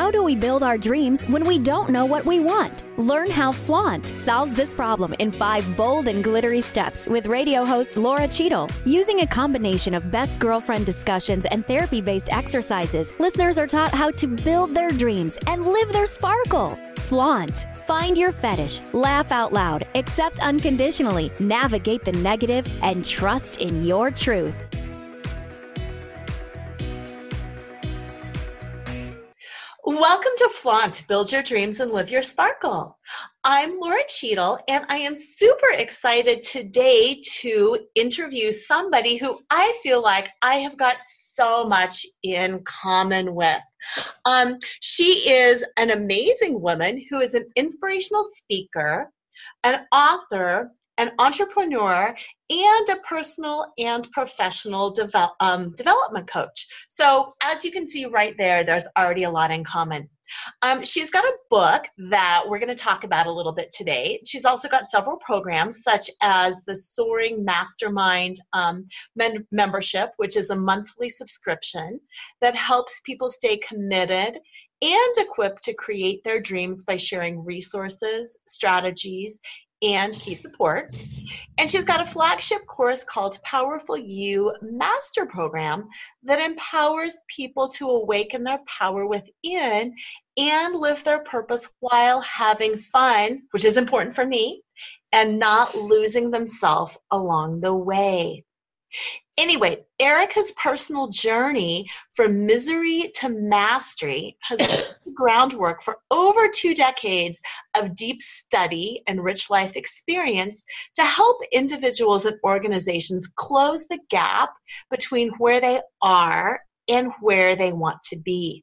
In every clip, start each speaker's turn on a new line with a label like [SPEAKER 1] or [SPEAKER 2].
[SPEAKER 1] How do we build our dreams when we don't know what we want? Learn how Flaunt solves this problem in 5 bold and glittery steps with radio host Laura Cheadle. Using a combination of best girlfriend discussions and therapy-based exercises, listeners are taught how to build their dreams and live their sparkle. Flaunt. Find your fetish, laugh out loud, accept unconditionally, navigate the negative, and trust in your truth.
[SPEAKER 2] Welcome to Flaunt, Build Your Dreams and Live Your Sparkle. I'm Laura Cheadle, and I am super excited today to interview somebody who I feel like I have got so much in common with. She is an amazing woman who is an inspirational speaker, an author, an entrepreneur, and a personal and professional development coach. So as you can see right there, there's already a lot in common. She's got a book that we're going to talk about a little bit today. She's also got several programs, such as the Soaring Mastermind membership, which is a monthly subscription that helps people stay committed and equipped to create their dreams by sharing resources, strategies, and key support. And she's got a flagship course called Powerful You Master Program that empowers people to awaken their power within and live their purpose while having fun, which is important for me, and not losing themselves along the way. Anyway, Erica's personal journey from misery to mastery has laid the groundwork for over 2 decades of deep study and rich life experience to help individuals and organizations close the gap between where they are and where they want to be.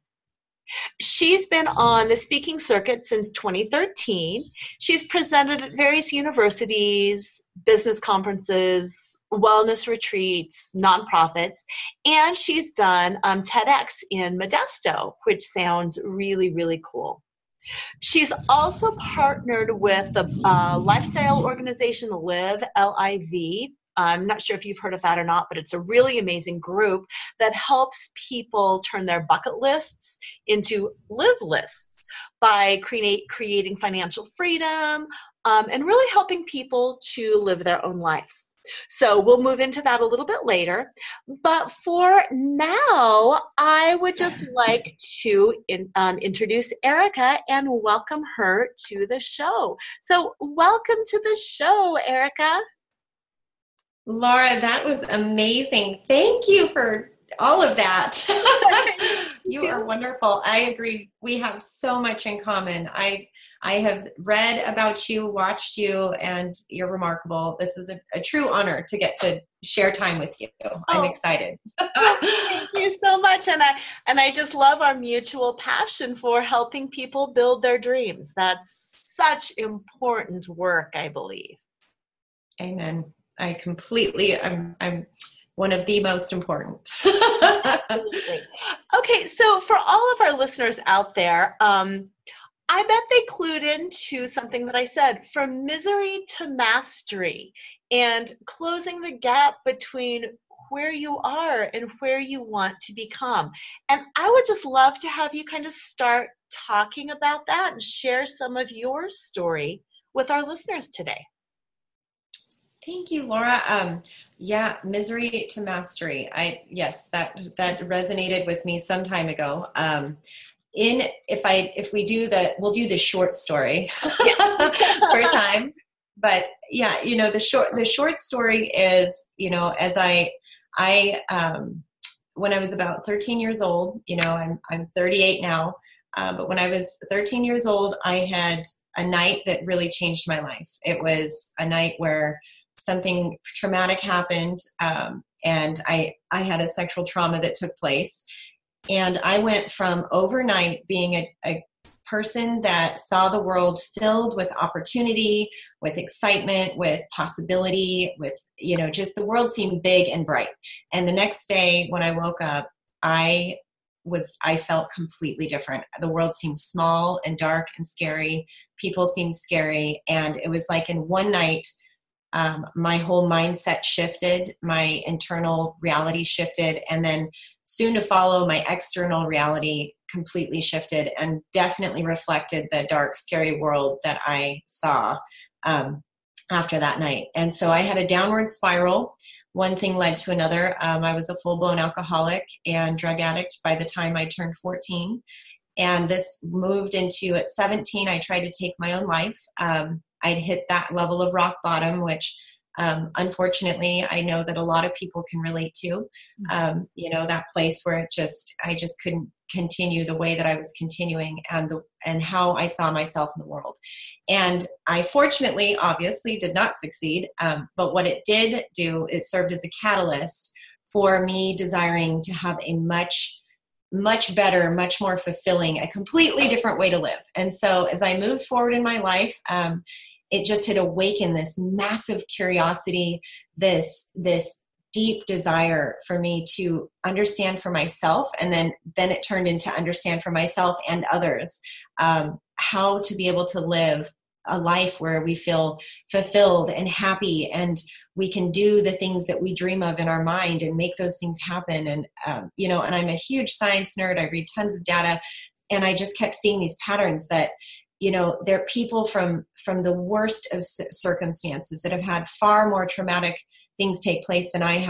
[SPEAKER 2] She's been on the speaking circuit since 2013. She's presented at various universities, business conferences, wellness retreats, nonprofits, and she's done TEDx in Modesto, which sounds really, really cool. She's also partnered with the lifestyle organization Live, L-I-V. I'm not sure if you've heard of that or not, but it's a really amazing group that helps people turn their bucket lists into live lists by creating financial freedom and really helping people to live their own lives. So we'll move into that a little bit later. But for now, I would just like to introduce Erica and welcome her to the show. So welcome to the show, Erica.
[SPEAKER 3] Laura, that was amazing. Thank you for all of that. You are wonderful. I agree. We have so much in common. I have read about you, watched you, and you're remarkable. This is a true honor to get to share time with you. I'm excited.
[SPEAKER 2] Thank you so much. And I just love our mutual passion for helping people build their dreams. That's such important work, I believe.
[SPEAKER 3] Amen. I'm one of the most important.
[SPEAKER 2] Absolutely. Okay, so for all of our listeners out there, I bet they clued into something that I said, from misery to mastery, and closing the gap between where you are and where you want to become. And I would just love to have you kind of start talking about that and share some of your story with our listeners today.
[SPEAKER 3] Thank you, Laura. Yeah, misery to mastery. Yes, that resonated with me some time ago. We'll do the short story for time. But yeah, the short story is, as when I was about 13 years old, I'm 38 now. But when I was 13 years old, I had a night that really changed my life. It was a night where something traumatic happened, and I had a sexual trauma that took place. And I went from overnight being a person that saw the world filled with opportunity, with excitement, with possibility, with, just the world seemed big and bright. And the next day when I woke up, I felt completely different. The world seemed small and dark and scary. People seemed scary. And it was like in one night, my whole mindset shifted, my internal reality shifted, and then soon to follow, my external reality completely shifted and definitely reflected the dark, scary world that I saw after that night. And so I had a downward spiral. One thing led to another. I was a full-blown alcoholic and drug addict by the time I turned 14. And this moved into, at 17, I tried to take my own life. I'd hit that level of rock bottom, which unfortunately, I know that a lot of people can relate to, that place where I just couldn't continue the way that I was continuing and how I saw myself in the world. And I fortunately, obviously, did not succeed. But what it did do, it served as a catalyst for me desiring to have a much better, much more fulfilling, a completely different way to live. And so as I moved forward in my life, it just had awakened this massive curiosity, this deep desire for me to understand for myself. And then it turned into understand for myself and others, how to be able to live a life where we feel fulfilled and happy, and we can do the things that we dream of in our mind and make those things happen. And, and I'm a huge science nerd. I read tons of data, and I just kept seeing these patterns that, there are people from the worst of circumstances that have had far more traumatic things take place than I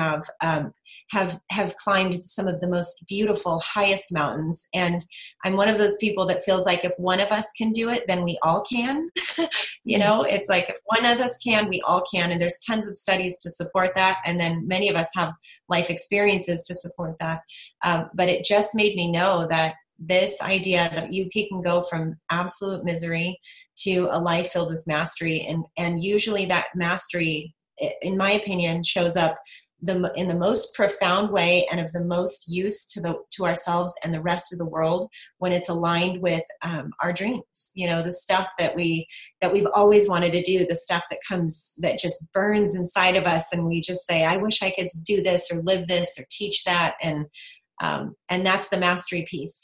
[SPEAKER 3] have climbed some of the most beautiful, highest mountains. And I'm one of those people that feels like if one of us can do it, then we all can. It's like if one of us can, we all can. And there's tons of studies to support that. And then many of us have life experiences to support that. But it just made me know that this idea that you can go from absolute misery to a life filled with mastery, and usually that mastery, in my opinion, shows up in the most profound way and of the most use to ourselves and the rest of the world when it's aligned with our dreams. The stuff that we've always wanted to do, the stuff that just burns inside of us, and we just say, I wish I could do this or live this or teach that. And that's the mastery piece,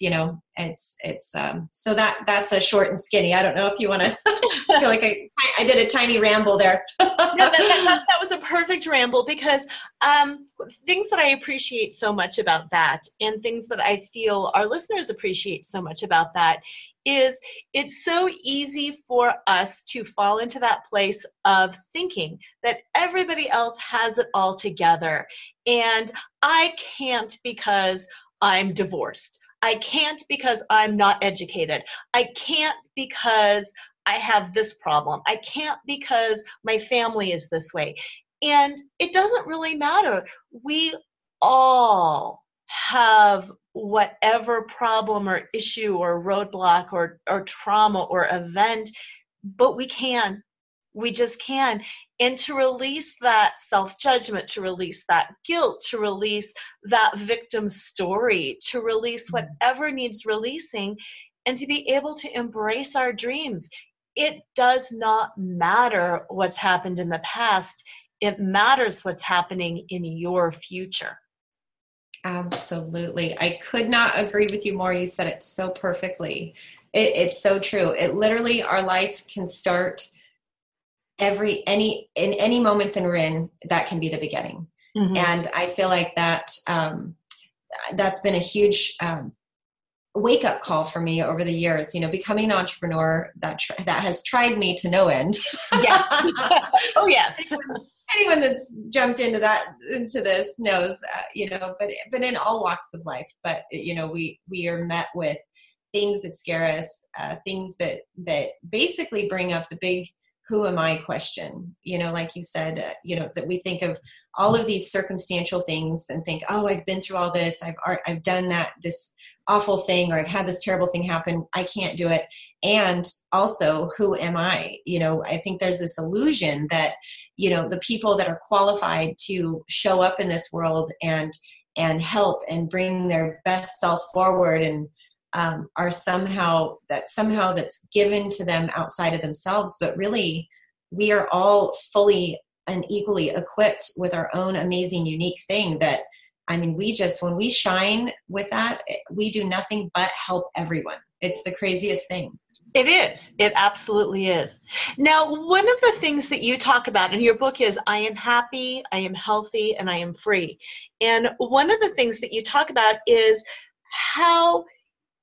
[SPEAKER 3] so that's a short and skinny. I don't know if you want to, I feel like I did a tiny ramble there.
[SPEAKER 2] No, that was a perfect ramble, because things that I appreciate so much about that, and things that I feel our listeners appreciate so much about that, is it's so easy for us to fall into that place of thinking that everybody else has it all together. And I can't because I'm divorced. I can't because I'm not educated. I can't because I have this problem. I can't because my family is this way. And it doesn't really matter. We all have whatever problem or issue or roadblock or trauma or event, but we just can. And to release that self-judgment, to release that guilt, to release that victim story, to release whatever needs releasing, and to be able to embrace our dreams. It does not matter what's happened in the past. It matters what's happening in your future.
[SPEAKER 3] Absolutely. I could not agree with you more. You said it so perfectly. It's so true. It literally, our life can start in any moment that we're in, that can be the beginning. Mm-hmm. And I feel like that, that's been a huge, wake up call for me over the years, becoming an entrepreneur that has tried me to no end.
[SPEAKER 2] Yes. Oh yes.
[SPEAKER 3] Anyone that's jumped into this knows, but in all walks of life, but we are met with things that scare us, things that basically bring up the big, who am I question, like you said, that we think of all of these circumstantial things and think, oh, I've been through all this. I've done this awful thing, or I've had this terrible thing happen. I can't do it. And also, who am I? I think there's this illusion that, the people that are qualified to show up in this world and help and bring their best self forward and are somehow that's given to them outside of themselves. But really, we are all fully and equally equipped with our own amazing, unique thing that, when we shine with that, we do nothing but help everyone. It's the craziest thing.
[SPEAKER 2] It is. It absolutely is. Now, one of the things that you talk about in your book is I am happy, I am healthy, and I am free. And one of the things that you talk about is how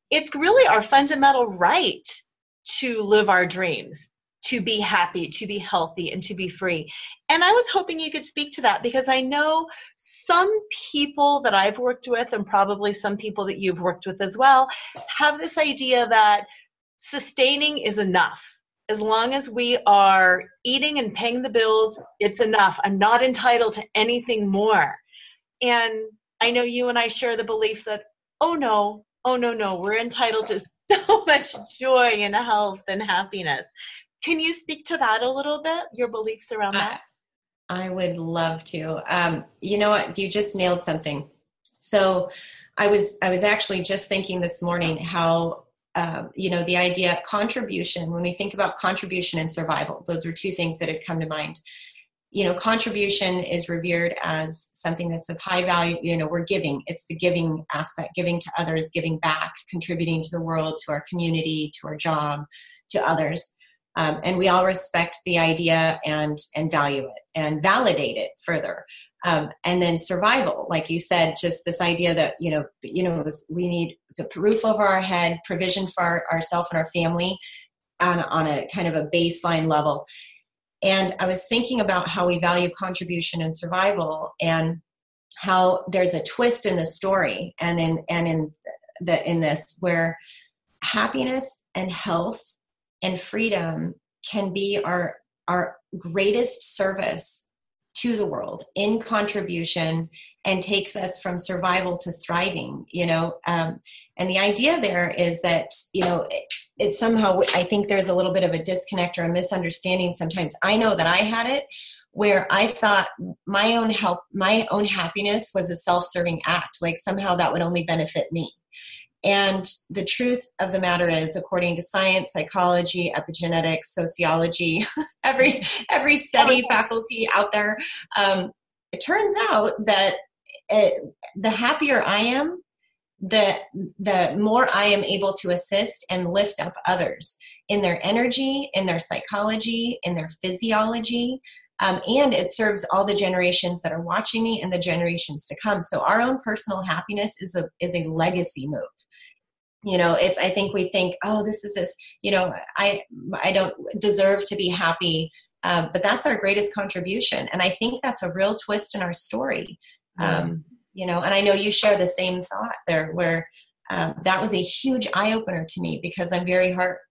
[SPEAKER 2] it's really our fundamental right to live our dreams, to be happy, to be healthy, and to be free. And I was hoping you could speak to that, because I know some people that I've worked with, and probably some people that you've worked with as well, have this idea that sustaining is enough. As long as we are eating and paying the bills, it's enough. I'm not entitled to anything more. And I know you and I share the belief that, oh no, we're entitled to so much joy and health and happiness. Can you speak to that a little bit, your beliefs around that?
[SPEAKER 3] I would love to. You know what? You just nailed something. So I was actually just thinking this morning how, the idea contribution, when we think about contribution and survival, those were two things that had come to mind. Contribution is revered as something that's of high value. We're giving. It's the giving aspect, giving to others, giving back, contributing to the world, to our community, to our job, to others. And we all respect the idea and value it and validate it further. And then survival, like you said, just this idea that, we need the roof over our head, provision for ourselves and our family on a kind of a baseline level. And I was thinking about how we value contribution and survival, and how there's a twist in the story and in this where happiness and health and freedom can be our greatest service to the world in contribution, and takes us from survival to thriving, and the idea there is that, it's somehow, I think there's a little bit of a disconnect or a misunderstanding sometimes. I know that I had it where I thought my own happiness was a self-serving act, like somehow that would only benefit me. And the truth of the matter is, according to science, psychology, epigenetics, sociology, every study faculty out there, it turns out that the happier I am, the more I am able to assist and lift up others in their energy, in their psychology, in their physiology. And it serves all the generations that are watching me and the generations to come. So our own personal happiness is a legacy move. I think we think, oh, this, I don't deserve to be happy. But that's our greatest contribution. And I think that's a real twist in our story. And I know you share the same thought there, where that was a huge eye opener to me, because I'm very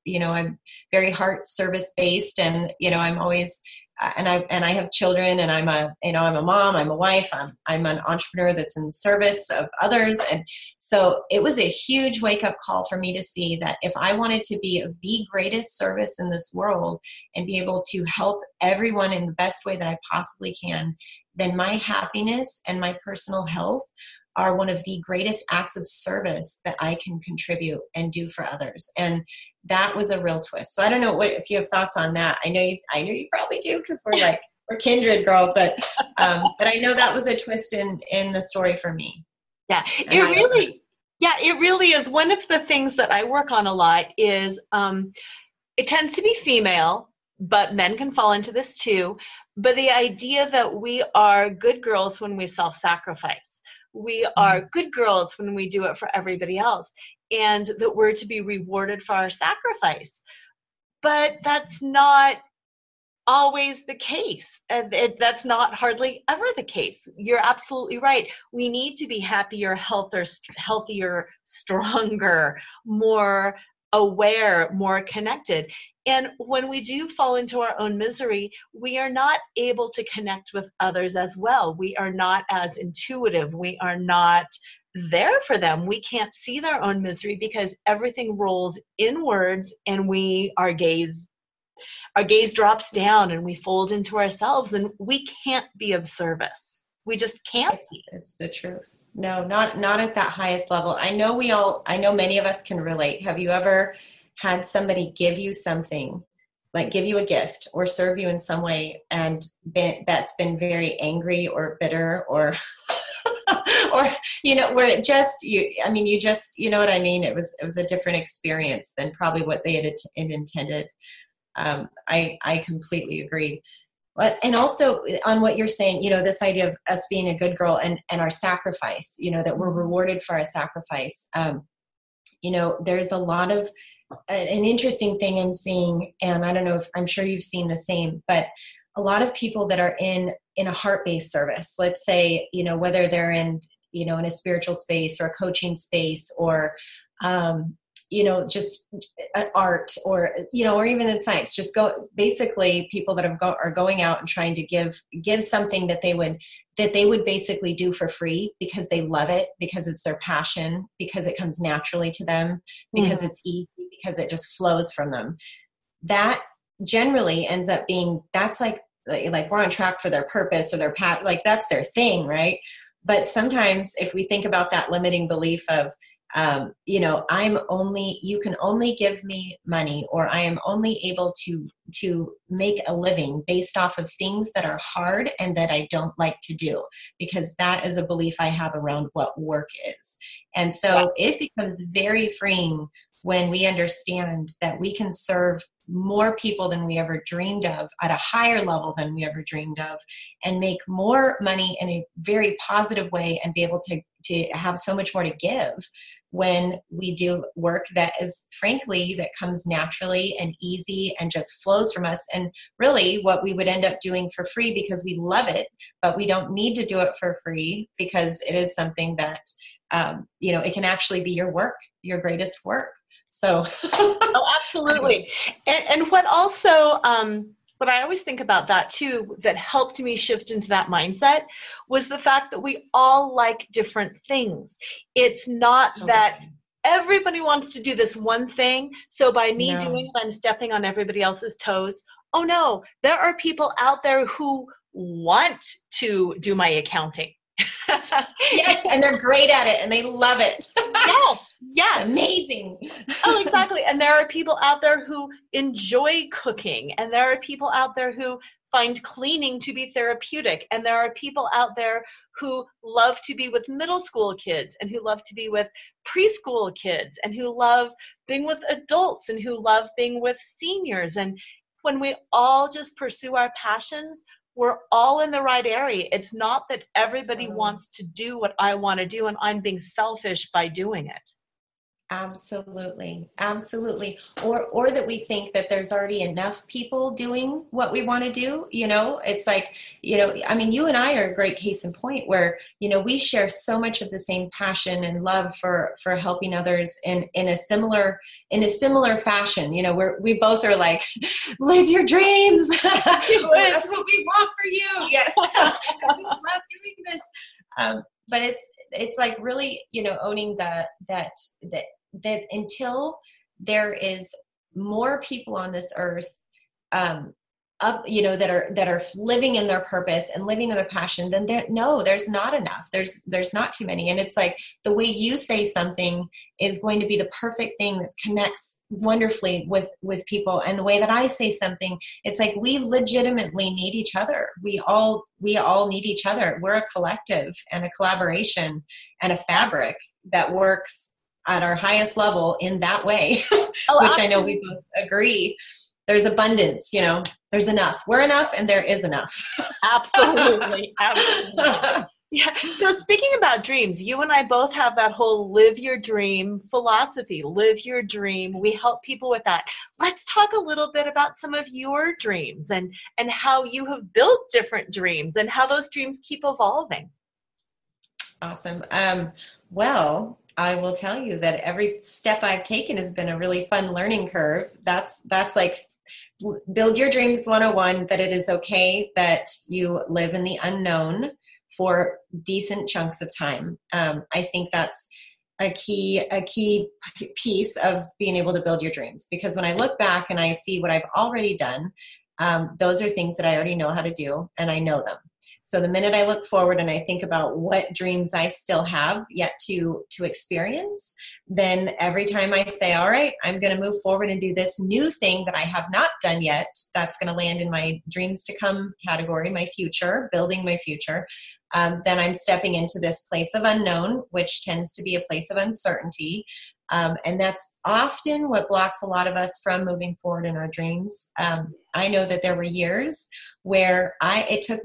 [SPEAKER 3] heart service based, and I'm always and I have children, and I'm a mom, I'm a wife, I'm an entrepreneur that's in service of others, and so it was a huge wake up call for me to see that if I wanted to be of the greatest service in this world and be able to help everyone in the best way that I possibly can, then my happiness and my personal health are one of the greatest acts of service that I can contribute and do for others. And that was a real twist. So I don't know if you have thoughts on that. I know you probably do, because we're kindred, girl. But I know that was a twist in the story for me.
[SPEAKER 2] Yeah, it really is. One of the things that I work on a lot is it tends to be female, but men can fall into this too. But the idea that we are good girls when we self-sacrifice. We are good girls when we do it for everybody else, and that we're to be rewarded for our sacrifice. But that's not always the case. That's not hardly ever the case. You're absolutely right. We need to be happier, healthier, stronger, more aware, more connected. And when we do fall into our own misery, we are not able to connect with others as well. We are not as intuitive. We are not there for them. We can't see their own misery because everything rolls inwards, and our gaze drops down, and we fold into ourselves, and we can't be of service. We just can't be.
[SPEAKER 3] It's the truth. No, not at that highest level. I know many of us can relate. Have you ever had somebody give you something, like give you a gift or serve you in some way, and that's been very angry or bitter or or where it just you know what I mean? It was a different experience than probably what they had intended. I completely agree. And also on what you're saying, this idea of us being a good girl and our sacrifice, that we're rewarded for our sacrifice. there's a lot of an interesting thing I'm seeing, and I don't know if I'm sure you've seen the same, but a lot of people that are in a heart-based service, let's say, whether they're in a spiritual space or a coaching space or, just art or even in science, basically people that are going out and trying to give something that they would basically do for free because they love it, because it's their passion, because it comes naturally to them, because it's easy, because it just flows from them. That generally ends up being, that's like we're on track for their purpose or their path, like that's their thing, right? But sometimes if we think about that limiting belief of, you can only give me money, or I am only able to make a living based off of things that are hard and that I don't like to do, because that is a belief I have around what work is. And so it becomes very freeing when we understand that we can serve more people than we ever dreamed of at a higher level than we ever dreamed of, and make more money in a very positive way, and be able to have so much more to give when we do work that is, frankly, that comes naturally and easy and just flows from us. And really what we would end up doing for free because we love it, but we don't need to do it for free because it is something that, it can actually be your work, your greatest work. So,
[SPEAKER 2] oh, absolutely. And what also, what I always think about that too, that helped me shift into that mindset, was the fact that we all like different things. It's not that everybody wants to do this one thing, so by me doing it, I'm stepping on everybody else's toes. Oh no, there are people out there who want to do my accounting.
[SPEAKER 3] Yes, and they're great at it and they love it.
[SPEAKER 2] Yes.
[SPEAKER 3] Amazing.
[SPEAKER 2] Oh, exactly. And there are people out there who enjoy cooking, and there are people out there who find cleaning to be therapeutic, and there are people out there who love to be with middle school kids, and who love to be with preschool kids, and who love being with adults, and who love being with seniors. And when we all just pursue our passions, we're all in the right area. It's not that everybody wants to do what I want to do and I'm being selfish by doing it.
[SPEAKER 3] Absolutely. Absolutely. Or that we think that there's already enough people doing what we want to do. It's like, I mean, you and I are a great case in point where, we share so much of the same passion and love for helping others in a similar fashion. We both are like, live your dreams. That's what we want for you. Yes. We love doing this. But it's like really, owning that until there is more people on this earth, that are living in their purpose and living in their passion, then there's not enough. There's not too many. And it's like the way you say something is going to be the perfect thing that connects wonderfully with people. And the way that I say something, it's like we legitimately need each other. We all need each other. We're a collective and a collaboration and a fabric that works at our highest level in that way, which I know we both agree. There's abundance, there's enough. We're enough and there is enough.
[SPEAKER 2] Absolutely. Absolutely. Yeah. So speaking about dreams, you and I both have that whole live your dream philosophy, live your dream. We help people with that. Let's talk a little bit about some of your dreams and how you have built different dreams and how those dreams keep evolving.
[SPEAKER 3] Awesome. Well, I will tell you that every step I've taken has been a really fun learning curve. That's like build your dreams 101, that it is okay that you live in the unknown for decent chunks of time. I think that's a key piece of being able to build your dreams, because when I look back and I see what I've already done, those are things that I already know how to do and I know them. So the minute I look forward and I think about what dreams I still have yet to experience, then every time I say, all right, I'm going to move forward and do this new thing that I have not done yet, that's going to land in my dreams to come category, my future, building my future, then I'm stepping into this place of unknown, which tends to be a place of uncertainty. And that's often what blocks a lot of us from moving forward in our dreams. I know that there were years where it took me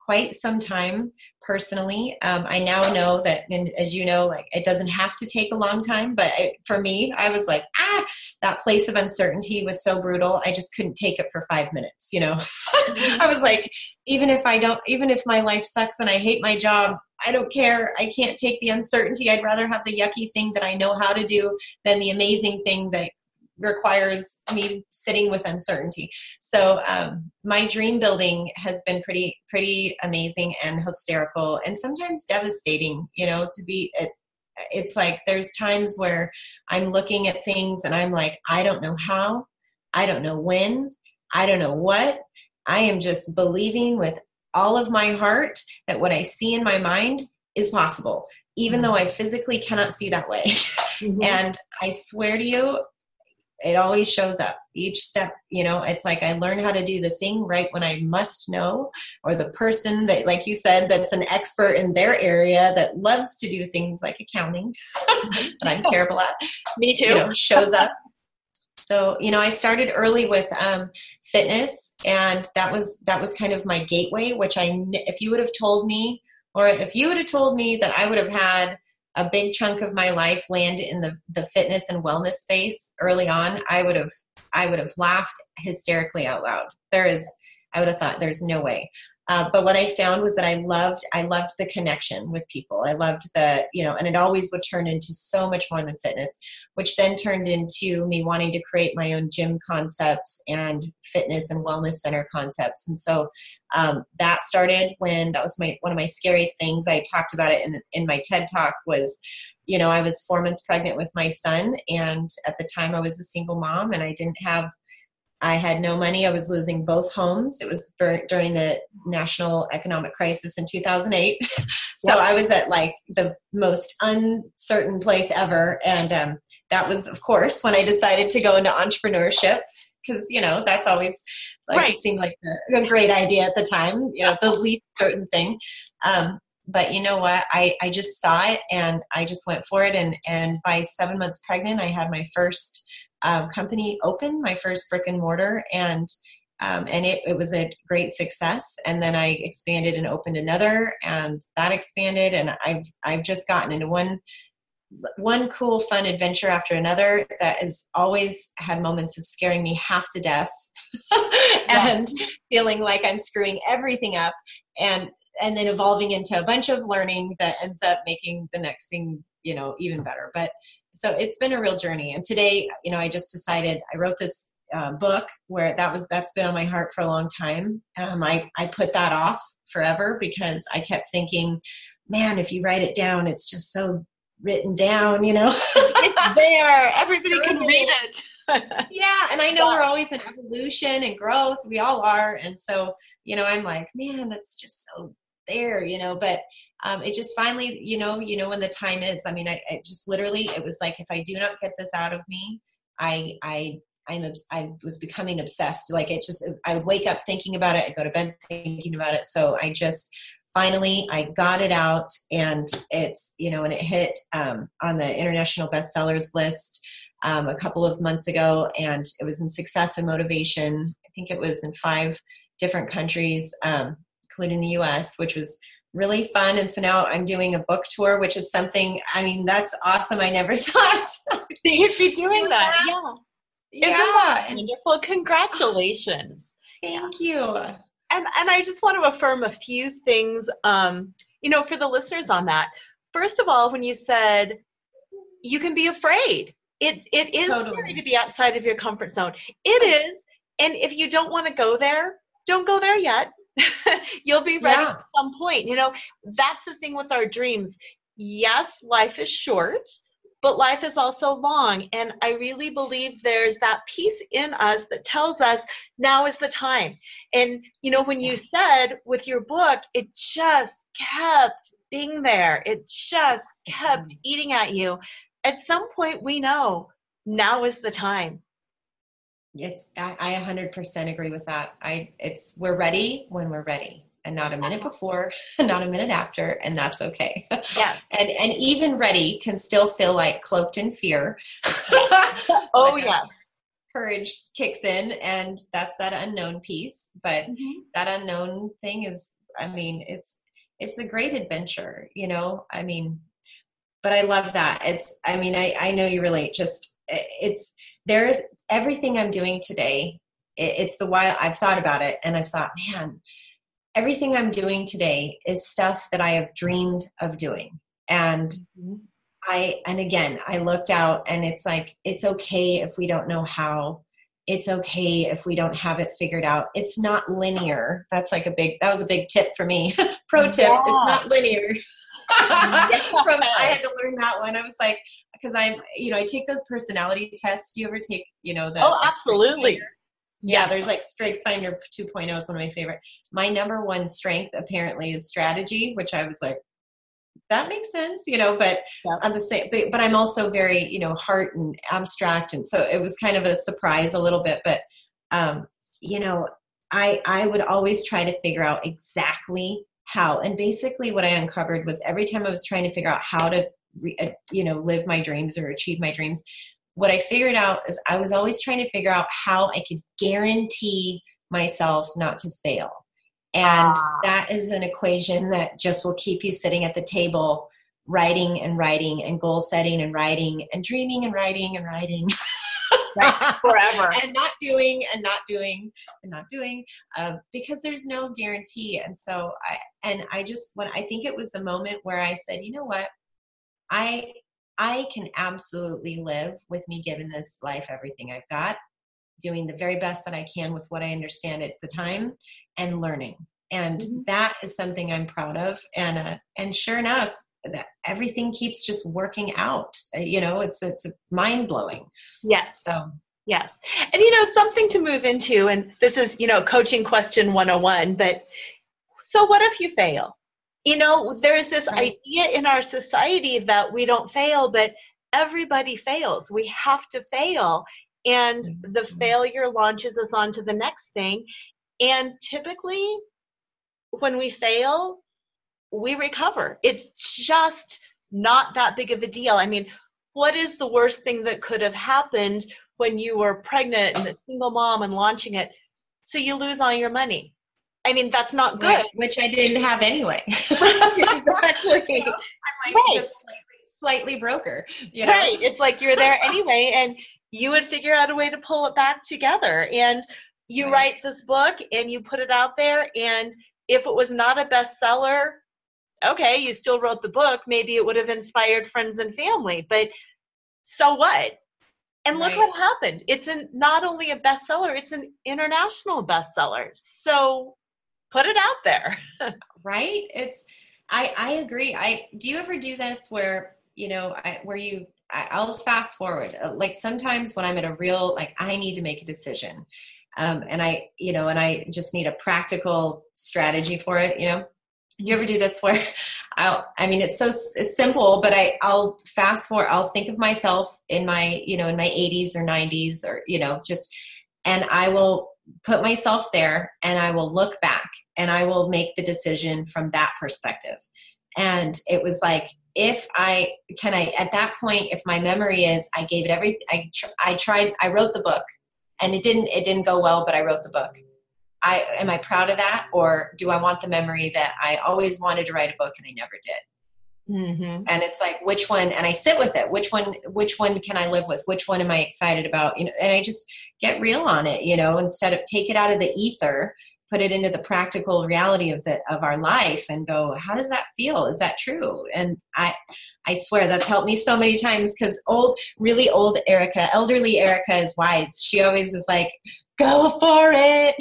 [SPEAKER 3] quite some time personally. I now know that, and as you know, like it doesn't have to take a long time, but for me, I was like, that place of uncertainty was so brutal. I just couldn't take it for 5 minutes. I was like, even if my life sucks and I hate my job, I don't care. I can't take the uncertainty. I'd rather have the yucky thing that I know how to do than the amazing thing that requires me sitting with uncertainty. So my dream building has been pretty amazing and hysterical and sometimes devastating, to be it's like there's times where I'm looking at things and I'm like, I don't know how, I don't know when, I don't know what. I am just believing with all of my heart that what I see in my mind is possible, even though I physically cannot see that way. Mm-hmm. And I swear to you, it always shows up each step. It's like I learn how to do the thing right when I must know, or the person that, like you said, that's an expert in their area that loves to do things like accounting that I'm terrible at.
[SPEAKER 2] Me too.
[SPEAKER 3] Shows up. So, I started early with fitness, and that was kind of my gateway, which if you would have told me that I would have had a big chunk of my life land in the fitness and wellness space early on, I would have laughed hysterically out loud. I would have thought there's no way. But what I found was that I loved the connection with people. I loved and it always would turn into so much more than fitness, which then turned into me wanting to create my own gym concepts and fitness and wellness center concepts. And so that started when that was one of my scariest things. I talked about it in my TED Talk was, I was 4 months pregnant with my son. And at the time I was a single mom and I had no money. I was losing both homes. It was during the national economic crisis in 2008. So I was at like the most uncertain place ever. And that was, of course, when I decided to go into entrepreneurship, because, that's always It seemed like a great idea at the time, the least certain thing. But you know what? I just saw it and I just went for it. And by 7 months pregnant, I had my first company open, my first brick and mortar, and it was a great success. And then I expanded and opened another, and that expanded, and I've just gotten into one cool fun adventure after another that has always had moments of scaring me half to death and feeling like I'm screwing everything up, and then evolving into a bunch of learning that ends up making the next thing even better. But so it's been a real journey. And today, I just decided, I wrote this book where that's been on my heart for a long time. I put that off forever because I kept thinking, man, if you write it down, it's just so written down,
[SPEAKER 2] It's there. Everybody can read it.
[SPEAKER 3] Yeah. And I know we're always in evolution and growth. We all are. And so, I'm like, man, that's just so there, but it just finally, when the time is, I mean, it just literally, it was like, if I do not get this out of me, I was becoming obsessed. Like I would wake up thinking about it. I'd go to bed thinking about it. So finally I got it out, and it's, and it hit on the international bestsellers list a couple of months ago, and it was in Success and Motivation. I think it was in 5 different countries, including the US, which was really fun. And so now I'm doing a book tour, which is something, I mean, that's awesome. I never thought
[SPEAKER 2] that you'd be doing that. Yeah.
[SPEAKER 3] Yeah.
[SPEAKER 2] Isn't that wonderful? Congratulations.
[SPEAKER 3] Thank you.
[SPEAKER 2] And I just want to affirm a few things, for the listeners on that. First of all, when you said you can be afraid, it is scary to be outside of your comfort zone. It is. And if you don't want to go there, don't go there yet. You'll be ready at some point. That's the thing with our dreams. Yes, life is short, but life is also long. And I really believe there's that piece in us that tells us now is the time. And, when you said with your book, it just kept being there. It just kept eating at you. At some point, we know now is the time.
[SPEAKER 3] I 100% agree with that. We're ready when we're ready, and not a minute before, not a minute after, and that's okay.
[SPEAKER 2] Yeah.
[SPEAKER 3] And even ready can still feel like cloaked in fear.
[SPEAKER 2] Oh, yes.
[SPEAKER 3] Courage kicks in, and that's that unknown piece. But that unknown thing is I mean, it's a great adventure, I mean, but I love that. I know you relate. Just there's everything I'm doing today. It's the while I've thought about it, and I've thought, man, everything I'm doing today is stuff that I have dreamed of doing. And again, I looked out, and it's like, it's okay if we don't know how. It's okay if we don't have it figured out. It's not linear. That was a big tip for me. Pro tip, yeah. It's not linear. I had to learn that one. I was like, because I take those personality tests. Do you ever take,
[SPEAKER 2] Oh, absolutely.
[SPEAKER 3] Yeah, there's like Strength Finder 2.0 is one of my favorite. My number one strength apparently is strategy, which I was like, that makes sense, but yeah. I'm the same, but I'm also very, heart and abstract. And so it was kind of a surprise a little bit, but, I would always try to figure out exactly how. And basically what I uncovered was every time I was trying to figure out how to, live my dreams or achieve my dreams, what I figured out is I was always trying to figure out how I could guarantee myself not to fail. And that is an equation that just will keep you sitting at the table, writing and writing and goal setting and writing and dreaming and writing and writing.
[SPEAKER 2] Right, forever.
[SPEAKER 3] And not doing and not doing and not doing, because there's no guarantee. And so I think it was the moment where I said, you know what, I can absolutely live with me giving this life everything I've got, doing the very best that I can with what I understand at the time, and learning. And that is something I'm proud of. And sure enough, that everything keeps just working out. It's mind blowing.
[SPEAKER 2] Yes.
[SPEAKER 3] So
[SPEAKER 2] yes. And something to move into, and this is, coaching question 101, but so what if you fail? There's this idea in our society that we don't fail, but everybody fails. We have to fail. And the failure launches us on to the next thing. And typically, when we fail, we recover. It's just not that big of a deal. I mean, what is the worst thing that could have happened when you were pregnant and a single mom and launching it? So you lose all your money. I mean, that's not good.
[SPEAKER 3] Right, which I didn't have anyway.
[SPEAKER 2] Exactly.
[SPEAKER 3] I'm like just slightly broker.
[SPEAKER 2] Right. It's like you're there anyway, and you would figure out a way to pull it back together. And you write this book and you put it out there. And if it was not a bestseller, okay, you still wrote the book. Maybe it would have inspired friends and family, but so what? And look what happened. It's not only a bestseller, it's an international bestseller. So put it out there.
[SPEAKER 3] Right? I agree. Do you ever do this where, I'll fast forward. Like sometimes when I'm at a real, like I need to make a decision. And I just need a practical strategy for it, Do you ever do this where it's simple, but I'll fast forward. I'll think of myself in my, in my 80s or 90s or, and I will put myself there and I will look back and I will make the decision from that perspective. And it was like, at that point, if my memory is, I gave it everything, I wrote the book and it didn't go well, but I wrote the book. Am I proud of that? Or do I want the memory that I always wanted to write a book and I never did? Mm-hmm. And it's like, which one, and I sit with it. Which one can I live with? Which one am I excited about? And I just get real on it, instead of take it out of the ether, put it into the practical reality of our life and go, how does that feel? Is that true? And I swear that's helped me so many times, because really old Erica, elderly Erica is wise. She always is like, go for it.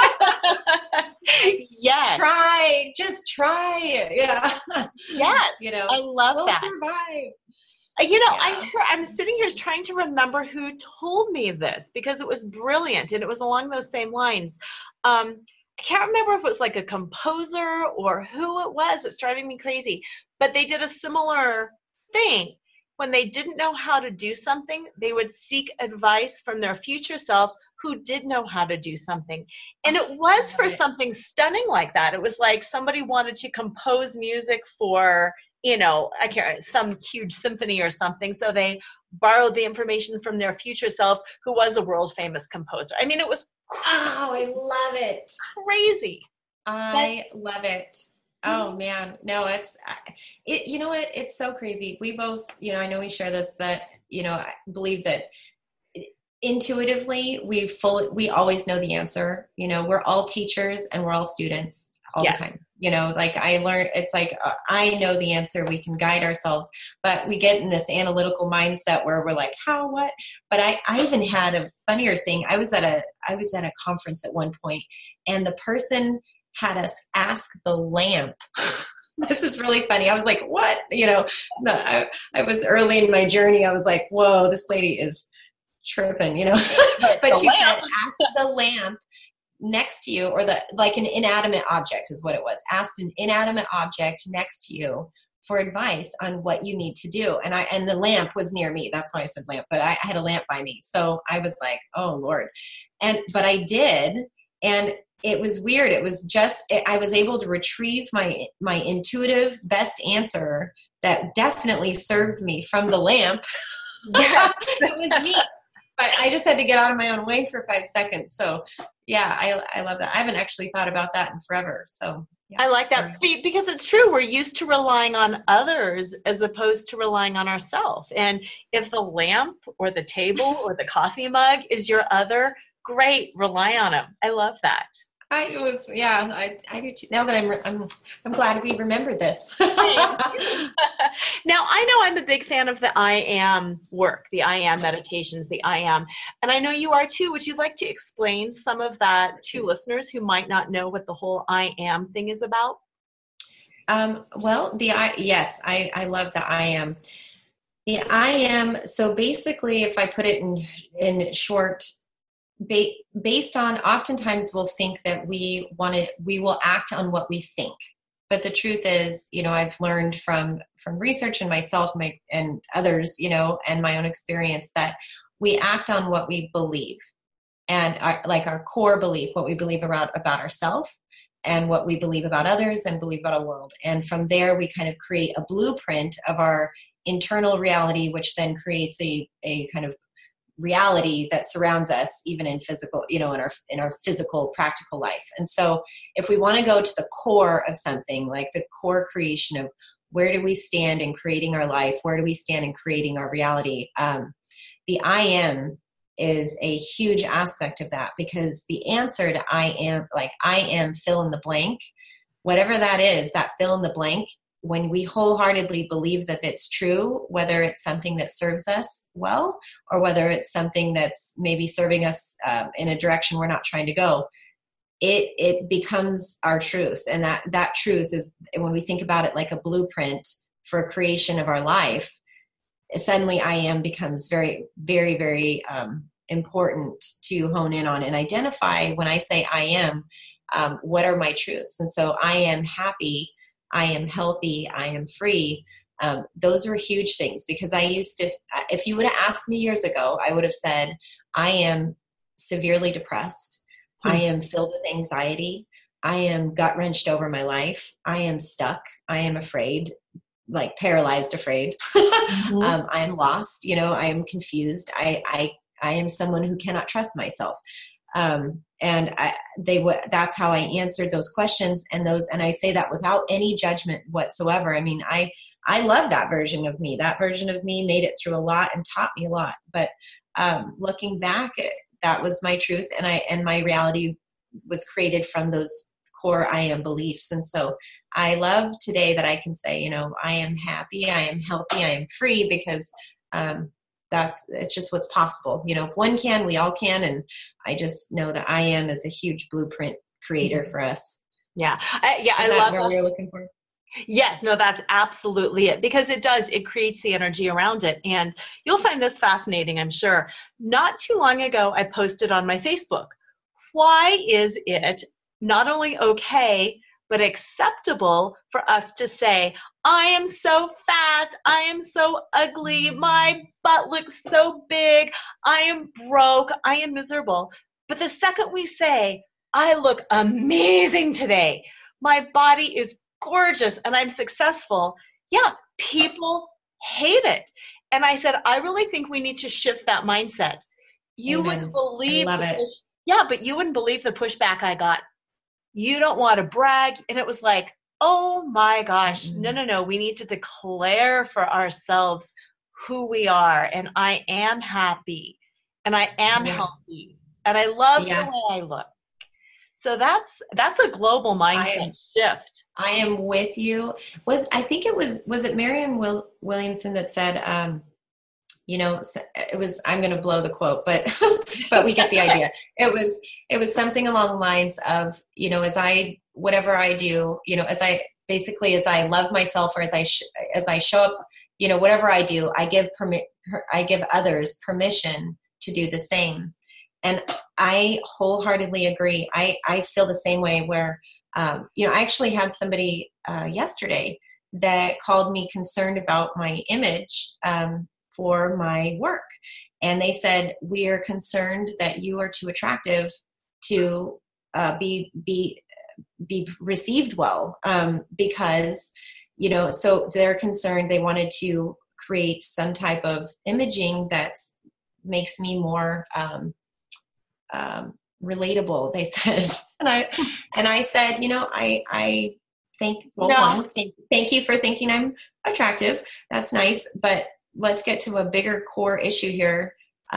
[SPEAKER 2] Yes.
[SPEAKER 3] Just try it. Yeah.
[SPEAKER 2] Yes. I love
[SPEAKER 3] we'll
[SPEAKER 2] that.
[SPEAKER 3] Survive.
[SPEAKER 2] I'm sitting here trying to remember who told me this, because it was brilliant and it was along those same lines. I can't remember if it was like a composer or who it was. It's driving me crazy. But they did a similar thing. When they didn't know how to do something, they would seek advice from their future self who did know how to do something. And it was for something stunning like that. It was like somebody wanted to compose music for, some huge symphony or something. So they borrowed the information from their future self, who was a world famous composer. I mean, it was
[SPEAKER 3] I love it.
[SPEAKER 2] Crazy.
[SPEAKER 3] I love it. Oh man, no, you know what? It's so crazy. We both, I know we share this, that, I believe that intuitively we always know the answer. We're all teachers and we're all students all the time. Like I learned, it's like, I know the answer, we can guide ourselves, but we get in this analytical mindset where we're like, how, what? But I even had a funnier thing. I was at a conference at one point, and the person had us ask the lamp. This is really funny. I was like, what? I was early in my journey. I was like, whoa, this lady is tripping, but she said, ask the lamp next to you, or like an inanimate object is what it was. Asked an inanimate object next to you for advice on what you need to do. And the lamp was near me. That's why I said lamp, but I had a lamp by me. So I was like, oh Lord. But I did. And it was weird. It was just, I was able to retrieve my intuitive best answer that definitely served me from the lamp. Yeah. It was me. But I just had to get out of my own way for 5 seconds. So yeah, I love that. I haven't actually thought about that in forever. So yeah.
[SPEAKER 2] I like that because it's true. We're used to relying on others as opposed to relying on ourselves. And if the lamp or the table or the coffee mug is your other, great, rely on them. I love that.
[SPEAKER 3] I do too. Now that I'm glad we remembered this.
[SPEAKER 2] Now I know I'm a big fan of the I am work, the I am meditations, the I am, and I know you are too. Would you like to explain some of that to listeners who might not know what the whole I am thing is about?
[SPEAKER 3] Well, I love the I am. The I am. So basically, if I put it in short. Based on, oftentimes we'll think that we will act on what we think. But the truth is, I've learned from research and myself and others, and my own experience, that we act on what we believe, and our core belief, what we believe about ourselves and what we believe about others and believe about our world. And from there, we kind of create a blueprint of our internal reality, which then creates a kind of reality that surrounds us, even in physical, in our physical, practical life. And so if we want to go to the core of something, like the core creation of where do we stand in creating our life, where do we stand in creating our reality, the I am is a huge aspect of that, because the answer to I am fill in the blank, whatever that is, that fill in the blank, when we wholeheartedly believe that it's true, whether it's something that serves us well, or whether it's something that's maybe serving us in a direction we're not trying to go, it becomes our truth. And that truth is, when we think about it like a blueprint for creation of our life, suddenly I am becomes very, very, very important to hone in on and identify. When I say I am, what are my truths? And so I am happy, I am healthy, I am free. Those are huge things, because I used to, if you would have asked me years ago, I would have said, I am severely depressed. I am filled with anxiety. I am gut wrenched over my life. I am stuck. I am afraid, like paralyzed afraid. I am lost. I am confused. I am someone who cannot trust myself. That's how I answered those questions, and I say that without any judgment whatsoever. I mean, I love that version of me. That version of me made it through a lot and taught me a lot. But looking back, that was my truth, and my reality was created from those core I am beliefs. And so I love today that I can say, I am happy, I am healthy, I am free, because it's just what's possible. If one can, we all can. And I just know that I am is a huge blueprint creator for us.
[SPEAKER 2] Yeah.
[SPEAKER 3] I love what you're looking for.
[SPEAKER 2] Yes, no, that's absolutely it, because it creates the energy around it. And you'll find this fascinating, I'm sure. Not too long ago, I posted on my Facebook, why is it not only okay, but acceptable for us to say, I am so fat, I am so ugly, my butt looks so big, I am broke, I am miserable. But the second we say, I look amazing today, my body is gorgeous and I'm successful, yeah, people hate it. And I said, I really think we need to shift that mindset. You wouldn't believe
[SPEAKER 3] I love it.
[SPEAKER 2] but you wouldn't believe the pushback I got. You don't want to brag. And it was like, oh my gosh,
[SPEAKER 3] Mm-hmm.
[SPEAKER 2] no. We need to declare for ourselves who we are. And I am happy and I am
[SPEAKER 3] Yes.
[SPEAKER 2] healthy and I love
[SPEAKER 3] Yes.
[SPEAKER 2] the way I look. So that's a global mindset shift.
[SPEAKER 3] I am with you. Was it Marianne Williamson that said, it was, I'm going to blow the quote, but we get the idea. It was something along the lines of, whatever I do, as I love myself, or as I show up, whatever I do, I give others permission to do the same. And I wholeheartedly agree. I feel the same way where, I actually had somebody yesterday that called me concerned about my image for my work. And they said, we are concerned that you are too attractive to be received well, because, so they're concerned. They wanted to create some type of imaging that makes me more relatable, they said. And I said, I think, thank you for thinking I'm attractive. That's nice. But let's get to a bigger core issue here.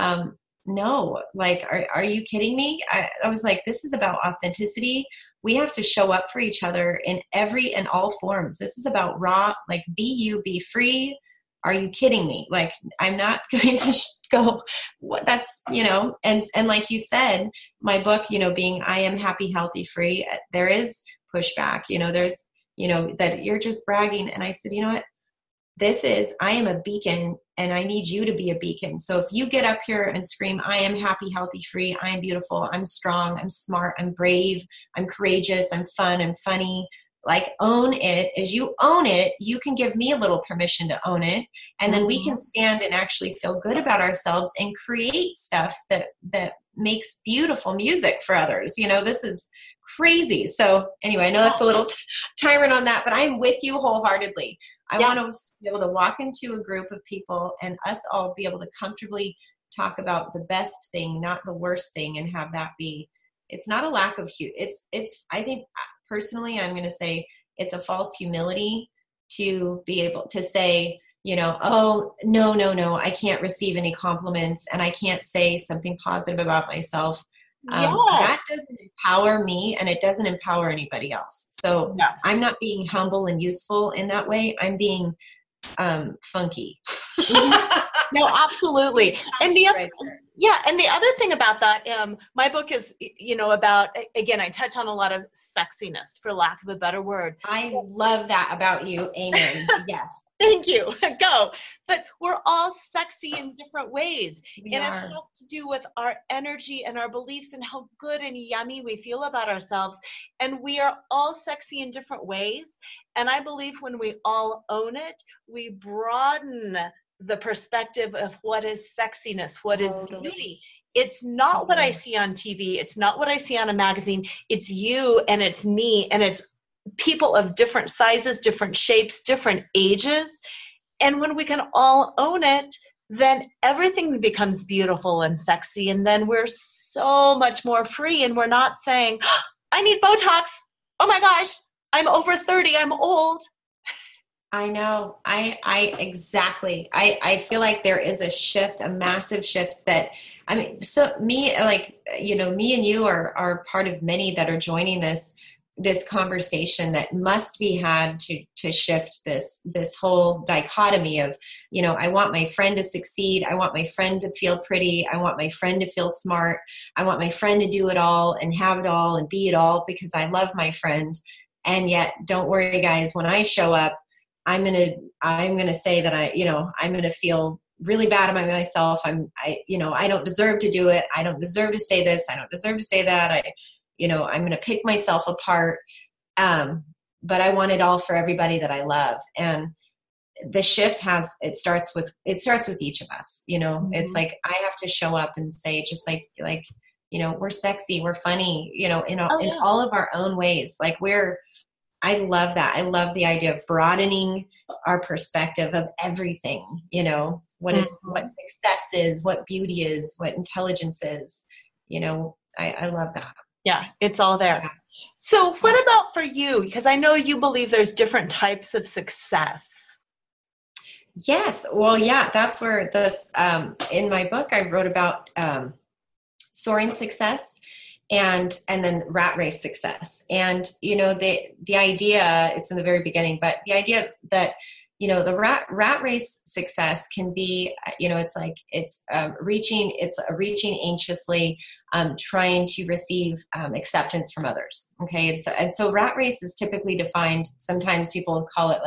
[SPEAKER 3] No, like, are you kidding me? I was like, this is about authenticity. We have to show up for each other in every and all forms. This is about raw, like, be you, be free. Are you kidding me? Like, I'm not going to go, what that's, and like you said, my book, being I Am Happy, Healthy, Free, there is pushback, there's, that you're just bragging. And I said, you know what? I am a beacon and I need you to be a beacon. So if you get up here and scream, I am happy, healthy, free, I am beautiful, I'm strong, I'm smart, I'm brave, I'm courageous, I'm fun, I'm funny, like, own it. As you own it, you can give me a little permission to own it. And then we can stand and actually feel good about ourselves and create stuff that makes beautiful music for others. This is crazy. So anyway, I know that's a little tyrant on that, but I'm with you wholeheartedly. I want us to be able to walk into a group of people and us all be able to comfortably talk about the best thing, not the worst thing, and have that be, it's not a lack of, I think personally, I'm going to say it's a false humility to be able to say, oh, no, I can't receive any compliments and I can't say something positive about myself. That doesn't empower me and it doesn't empower anybody else. So I'm not being humble and useful in that way. I'm being funky.
[SPEAKER 2] No, absolutely. And the other, and the other thing about that, my book is, about, again, I touch on a lot of sexiness, for lack of a better word.
[SPEAKER 3] I love that about you. Amen. Yes.
[SPEAKER 2] Thank you. Go. But we're all sexy in different ways. It has to do with our energy and our beliefs and how good and yummy we feel about ourselves. And we are all sexy in different ways. And I believe when we all own it, we broaden the perspective of what is sexiness, what is beauty. It's not what I see on TV. It's not what I see on a magazine. It's you and it's me and it's people of different sizes, different shapes, different ages. And when we can all own it, then everything becomes beautiful and sexy. And then we're so much more free. And we're not saying, I need Botox. Oh my gosh, I'm over 30. I'm old.
[SPEAKER 3] I know. Exactly. I feel like there is a shift, a massive shift so me, like, me and you are part of many that are joining this conversation that must be had to shift this whole dichotomy of, I want my friend to succeed. I want my friend to feel pretty. I want my friend to feel smart. I want my friend to do it all and have it all and be it all because I love my friend. And yet, don't worry, guys, when I show up, I'm going to say that I'm going to feel really bad about myself. I don't deserve to do it. I don't deserve to say this. I don't deserve to say that. I'm going to pick myself apart. But I want it all for everybody that I love. And the shift starts with each of us, It's like, I have to show up and say, just like, we're sexy, we're funny, in all of our own ways. Like I love that. I love the idea of broadening our perspective of everything, what success is, what beauty is, what intelligence is, I love that.
[SPEAKER 2] Yeah, it's all there.
[SPEAKER 3] Yeah.
[SPEAKER 2] So what about for you? Because I know you believe there's different types of success.
[SPEAKER 3] Yes. Well, yeah, that's where this, in my book, I wrote about soaring success and then rat race success. And, the idea, it's in the very beginning, but the idea that, the rat race success can be, it's like, it's reaching anxiously, trying to receive acceptance from others. Okay. And so rat race is typically defined, sometimes people call it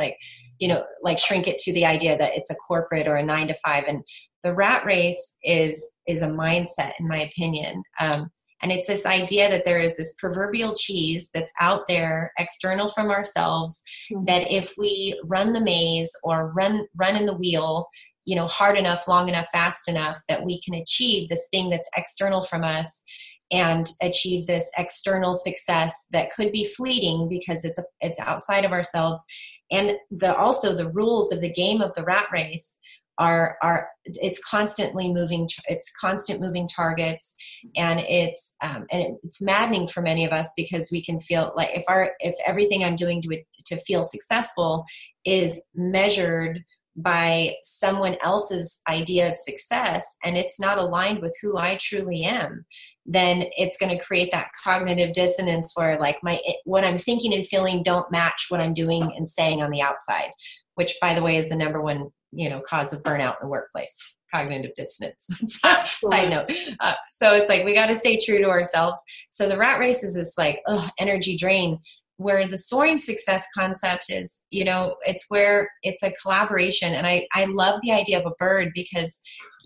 [SPEAKER 3] like shrink it to the idea that it's a corporate or a 9-to-5. And the rat race is a mindset, in my opinion. And it's this idea that there is this proverbial cheese that's out there, external from ourselves, that if we run the maze or run in the wheel, hard enough, long enough, fast enough, that we can achieve this thing that's external from us and achieve this external success that could be fleeting because it's outside of ourselves. And also the rules of the game of the rat race are it's constantly moving, it's constant moving targets, and it's maddening for many of us, because we can feel like if everything I'm doing to feel successful is measured by someone else's idea of success, and it's not aligned with who I truly am, then it's going to create that cognitive dissonance where like what I'm thinking and feeling don't match what I'm doing and saying on the outside, which, by the way, is the number one cause of burnout in the workplace, cognitive dissonance. Side note. So it's like, we got to stay true to ourselves. So the rat race is this like energy drain, where the soaring success concept is, it's where it's a collaboration. And I love the idea of a bird, because,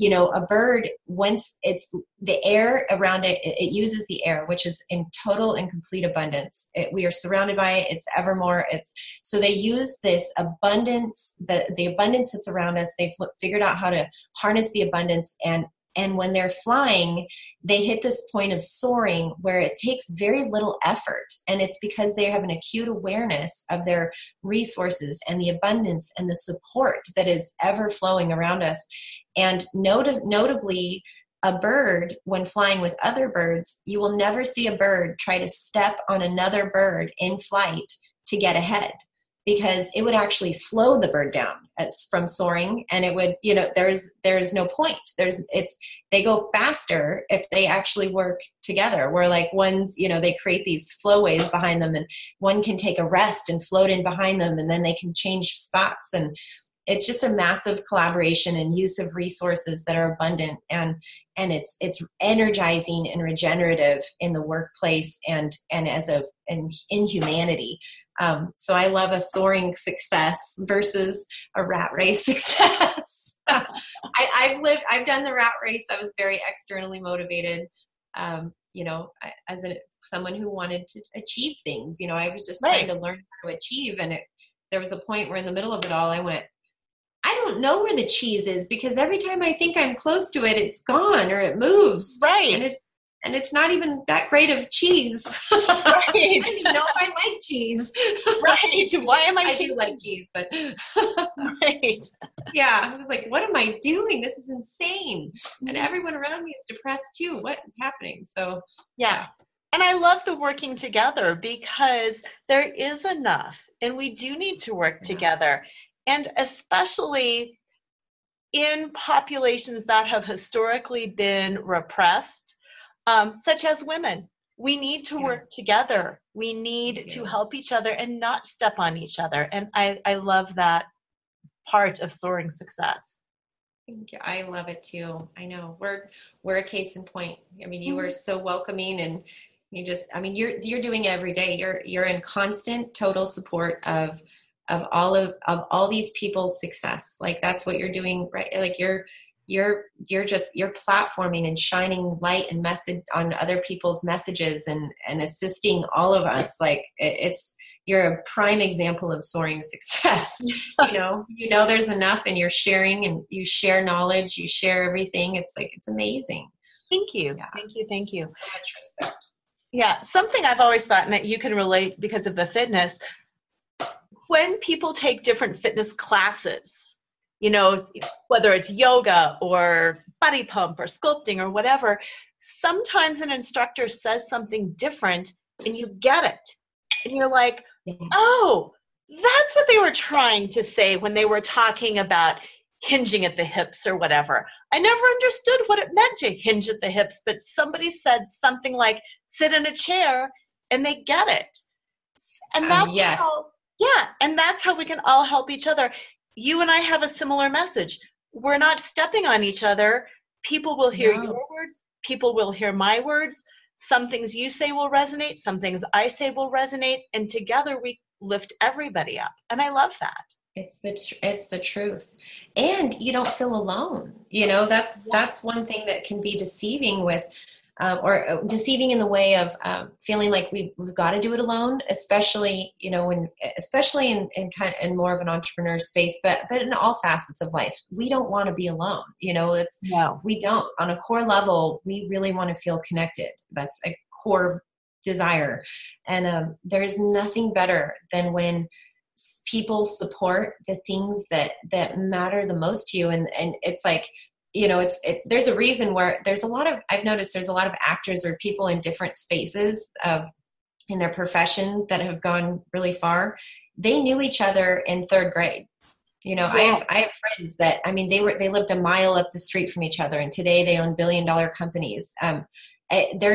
[SPEAKER 3] a bird, once it's the air around it, it uses the air, which is in total and complete abundance. We are surrounded by it. It's evermore. So they use this abundance, the abundance that's around us. They've figured out how to harness the abundance, and when they're flying, they hit this point of soaring where it takes very little effort. And it's because they have an acute awareness of their resources and the abundance and the support that is ever flowing around us. And notably, a bird, when flying with other birds, you will never see a bird try to step on another bird in flight to get ahead, because it would actually slow the bird down from soaring, and it would, there's no point. They go faster if they actually work together, where like one's, they create these flowways behind them, and one can take a rest and float in behind them, and then they can change spots. And it's just a massive collaboration and use of resources that are abundant, and it's energizing and regenerative in the workplace and in humanity. So I love a soaring success versus a rat race success. I've done the rat race. I was very externally motivated, as someone who wanted to achieve things. I was just trying to learn how to achieve. And there was a point where in the middle of it all, I went, I don't know where the cheese is, because every time I think I'm close to it, it's gone or it moves.
[SPEAKER 2] Right.
[SPEAKER 3] And it's not even that great of cheese.
[SPEAKER 2] Right.
[SPEAKER 3] I don't even know if I like cheese.
[SPEAKER 2] Right. Why am I
[SPEAKER 3] do like cheese, but
[SPEAKER 2] right.
[SPEAKER 3] Yeah. I was like, what am I doing? This is insane. And everyone around me is depressed too. What is happening? So
[SPEAKER 2] yeah. And I love the working together, because there is enough, and we do need to work together. And especially in populations that have historically been repressed, such as women, we need to work together. We need to help each other and not step on each other. And I love that part of soaring success.
[SPEAKER 3] Thank you. I love it too. I know we're a case in point. I mean, you were so welcoming, and you're doing it every day. You're in constant, total support of all these people's success. Like, that's what you're doing, right? Like you're platforming and shining light and message on other people's messages and assisting all of us. Like you're a prime example of soaring success. There's enough, and you're sharing, and you share knowledge, you share everything. It's amazing.
[SPEAKER 2] Thank you.
[SPEAKER 3] Yeah.
[SPEAKER 2] Thank you.
[SPEAKER 3] So much respect.
[SPEAKER 2] Yeah. Something I've always thought, and that you can relate because of the fitness, when people take different fitness classes, whether it's yoga or body pump or sculpting or whatever, sometimes an instructor says something different and you get it. And you're like, oh, that's what they were trying to say when they were talking about hinging at the hips or whatever. I never understood what it meant to hinge at the hips, but somebody said something like sit in a chair and they get it. And that's and that's how we can all help each other. You and I have a similar message. We're not stepping on each other. People will hear your words. People will hear my words. Some things you say will resonate. Some things I say will resonate. And together we lift everybody up. And I love that.
[SPEAKER 3] It's the truth. And you don't feel alone. You know, that's one thing that can be deceiving with, or deceiving in the way of feeling like we've got to do it alone, especially, you know, especially in more of an entrepreneur space, but in all facets of life, we don't want to be alone. You know, we don't. On a core level, we really want to feel connected. That's a core desire. And there's nothing better than when people support the things that matter the most to you. And it's like, you know, there's a reason where I've noticed there's a lot of actors or people in different spaces in their profession that have gone really far. They knew each other in third grade. You know, I have friends that, I mean, they lived a mile up the street from each other, and today they own billion-dollar companies. There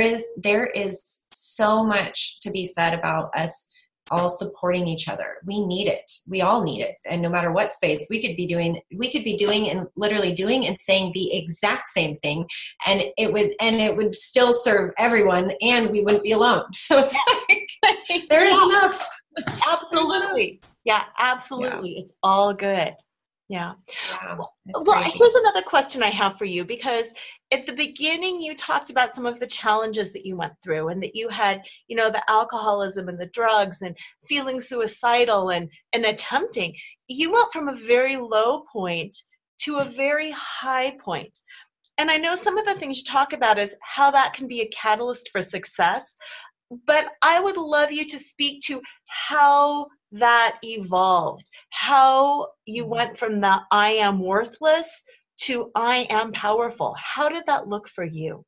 [SPEAKER 3] is so much to be said about us all supporting each other. We need it. We all need it. And no matter what space we could be doing and literally doing and saying the exact same thing, and it would still serve everyone, and we wouldn't be alone. So it's like, there's enough.
[SPEAKER 2] Absolutely. Yeah, absolutely. Yeah. It's all good. Yeah.
[SPEAKER 3] Well,
[SPEAKER 2] here's another question I have for you, because at the beginning you talked about some of the challenges that you went through, and that you had, you know, the alcoholism and the drugs and feeling suicidal and attempting. You went from a very low point to a very high point. And I know some of the things you talk about is how that can be a catalyst for success, but I would love you to speak to how that evolved, how you went from the I am worthless to I am powerful. How did that look for you?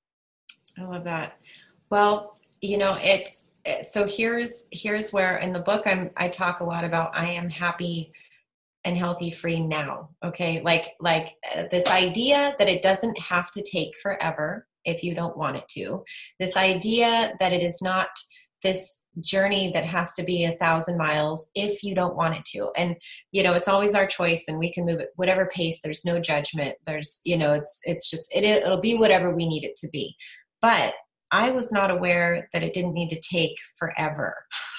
[SPEAKER 3] I love that. Well, you know, so here's where in the book I talk a lot about I am happy and healthy free now. Okay. Like this idea that it doesn't have to take forever if you don't want it to. This idea that it is not this journey that has to be 1,000 miles if you don't want it to. And, you know, it's always our choice, and we can move at whatever pace. There's no judgment. There's, you know, it's just, it'll be whatever we need it to be. But I was not aware that it didn't need to take forever.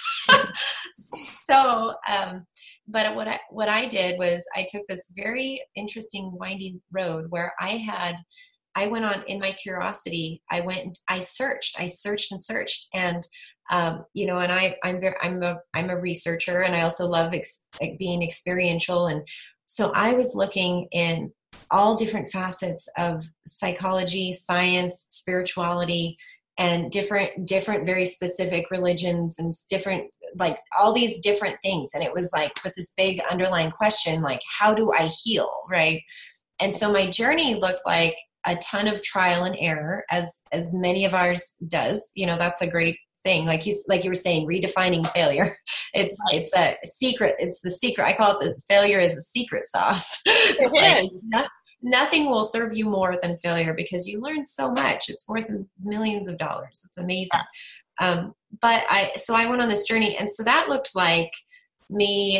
[SPEAKER 3] So, but what I did was I took this very interesting winding road where I went on in my curiosity. I searched and searched, and you know, and I'm a researcher, and I also love being experiential, and so I was looking in all different facets of psychology, science, spirituality, and different very specific religions, and different, like all these different things, and it was like with this big underlying question, like, how do I heal, right? And so my journey looked like a ton of trial and error, as many of ours does. You know, that's a great thing. Like you were saying, redefining failure. It's a secret. It's the secret. I call it the failure is a secret sauce. It is. Like, nothing will serve you more than failure, because you learn so much. It's worth millions of dollars. It's amazing. But I went on this journey, and so that looked like me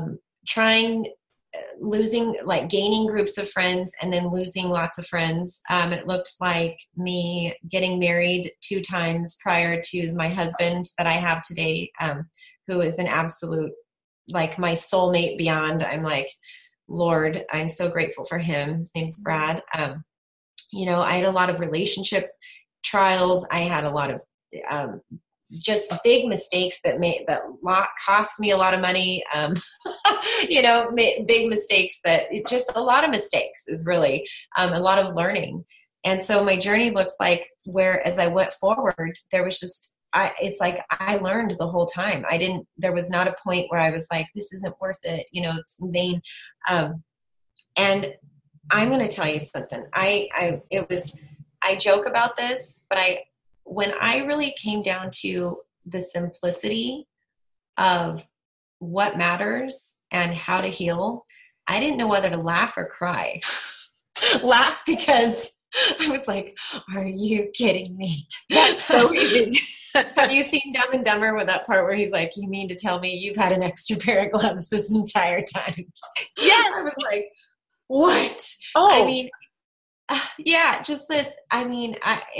[SPEAKER 3] gaining groups of friends and then losing lots of friends. It looked like me getting married 2 times prior to my husband that I have today, who is an absolute, like, my soulmate beyond. I'm like, Lord, I'm so grateful for him. His name's Brad. You know, I had a lot of relationship trials. I had a lot of just big mistakes that cost me a lot of money. You know, big mistakes just a lot of mistakes is really a lot of learning. And so my journey looks like where, as I went forward, there was just, it's like I learned the whole time. There was not a point where I was like, this isn't worth it. You know, it's in vain. And I'm going to tell you something. I I joke about this, but when I really came down to the simplicity of what matters and how to heal, I didn't know whether to laugh or cry. Laugh because I was like, are you kidding me?
[SPEAKER 2] That's so easy.
[SPEAKER 3] Have you seen Dumb and Dumber with that part where he's like, you mean to tell me you've had an extra pair of gloves this entire time?
[SPEAKER 2] Yes.
[SPEAKER 3] I was like, what?
[SPEAKER 2] Oh.
[SPEAKER 3] I mean, yeah, just this. I mean,